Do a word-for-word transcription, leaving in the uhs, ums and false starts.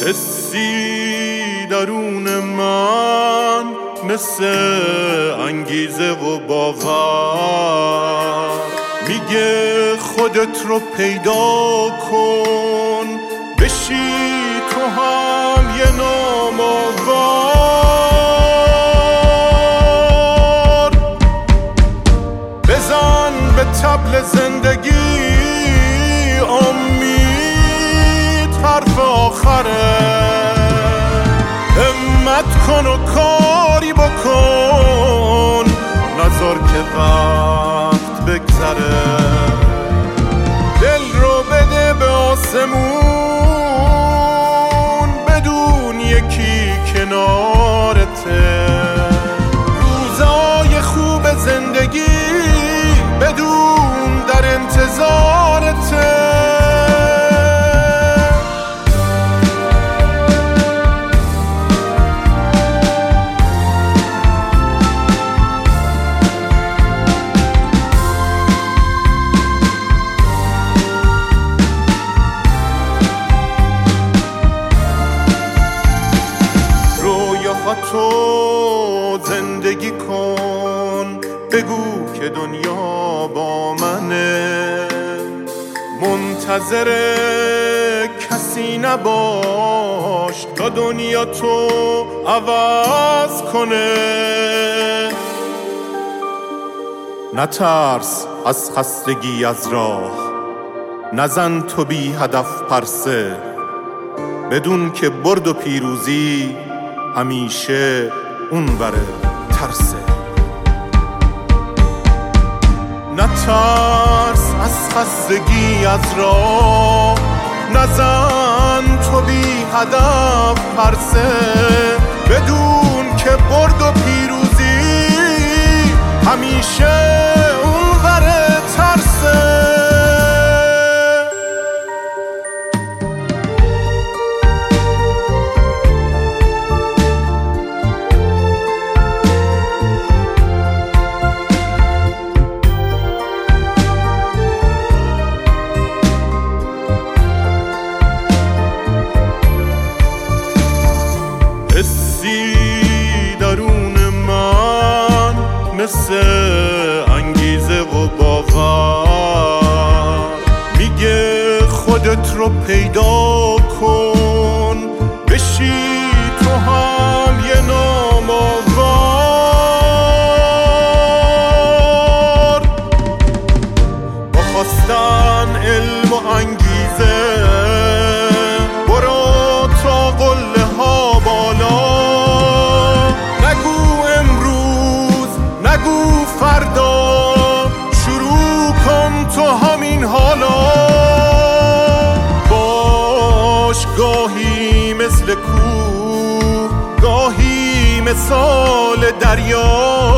حسی درون من مثل انگیزه و باور میگه خودت رو پیدا کن، بشی تو هم یه نام آور، بزن به طبل زندگی امید حرف آخره، همت کن و کاری بکن نذار که وقت بگذره، دل رو بده به آسمون بدون یکی کنارته، روزای خوب زندگی بدون در انتظارته. تو زندگی کن، بگو که دنیا با منه، منتظر کسی نباش تا دنیا تو عوض کنه، نترس از خستگی از راه، نزن تو بی هدف پرسه، بدون که برد و پیروزی همیشه اون بره ترسه، نترس از خستگی از راه، نزن تو بی هدف پرسه، بدون که برد و پیروزی همیشه اون بره ترسه. حسی درون من مثل انگیزه و باور میگه خودت رو پیدا کن، بشی تو هم یه نام آور، با خواستن علم و انگیزه برو تا قله ها بالا، نگو امروز نگو فردا، شروع کن تو همین حالا، باش گاهی مثل کوه، گاهی مثال دریا،